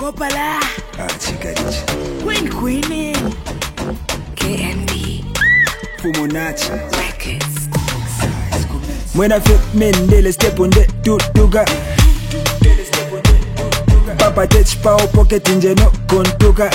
Kopala. Chikarichi. Queen. KNB. Fumonachi. Records. When I fit men, they'll step on the tuga. Papa touch power pocket in no contuga.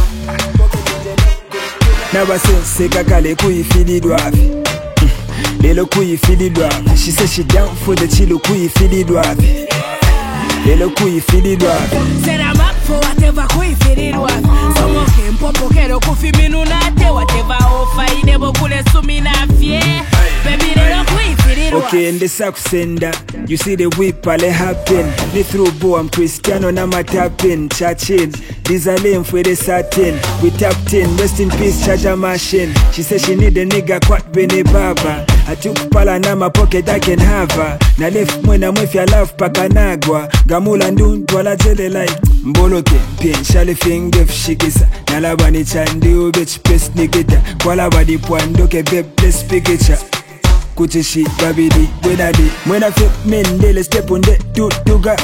Never say kakale kui fili dwavi. Lelo kui fili dwavi. She said she down for the chilo kui fili dwavi. Lelo kui fili dwavi. Said I'm up for whatever kui fili dwavi. Someone came popo kero kufi minunate. Whatever offer inebo kule sumina fie. Baby lelo kui fili dwavi. Okay, in the sack sender, you see the whip ale happen. They throw bow, I'm Cristiano Nama tapping, chatting. These are lame for the satin. We tapped in, rest in peace, charger machine. She said she need a nigga quat bene baba. I took pala na my pocket, I can have her. Na left when I'm with your love pakanagwa. Gamula ndun twala tele like Mboloke, pin, shali finger shikisa. Nalabani chandi ubich pes nikita. Kwala badi puandoke beb let's picture. Kuchishi babidi when I fit men they'll step on the tuga.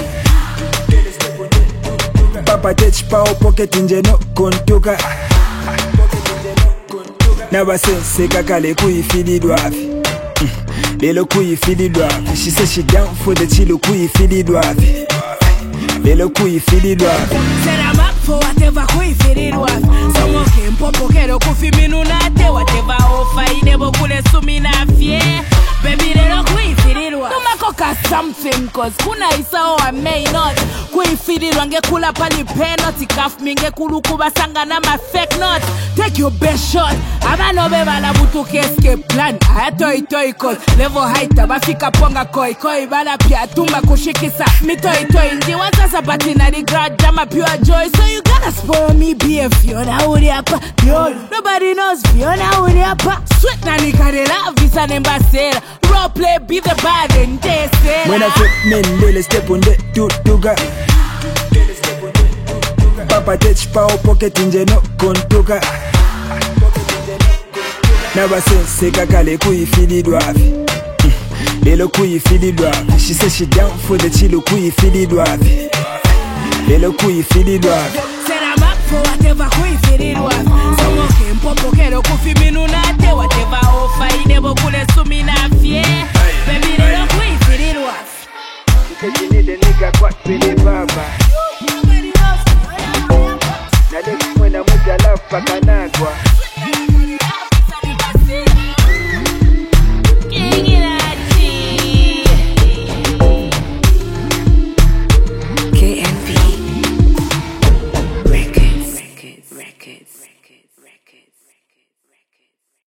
Papa touch power pocket in no contuga. Never say kakale kui fili dwavi. Lelo kui fili dwavi. She said she down for the chilo kui fili dwavi. Lelo kui fili dwavi. Said I'm up for whatever kui fili dwavi. Someone came popo kero kufi minunate. Whatever offer inebo kule sumina fie. Baby lelo kui fili dwavi. Tumakoka something cause kuna isa o I may not. Kui fili dwange kula pali penalty. Kaf minge kulu kubasanga na ma fake not. Take your best shot. Abanobe bala butuke escape plan. Ayatoi cause level height abafika ponga koi bala pia tumba kushikisa. Mitoi ndi waza bati na the grad jama pure joy. So you gotta spoil me be Fiona uri hapa. Yo, nobody knows Fiona uri hapa. Sweet na nikarela visa nembasera. Role play be the bad and they say. When I fit men they'll step on the tuga. Papa touch power pocket in no contuga. Never say kakale kui fili dwavi. Lelo kui fili dwavi. She said she down for the chilo kui fili dwavi. Lelo kui fili dwavi. Said I'm up for whatever kui fili dwavi. Someone came popo kero kufi minunate. Whatever offer inebo kule sumina fie. Baby lelo kui fili dwavi. She said she need a nigga quat bene baba. Na left when I'm with your love pakanagwa. KNB Records.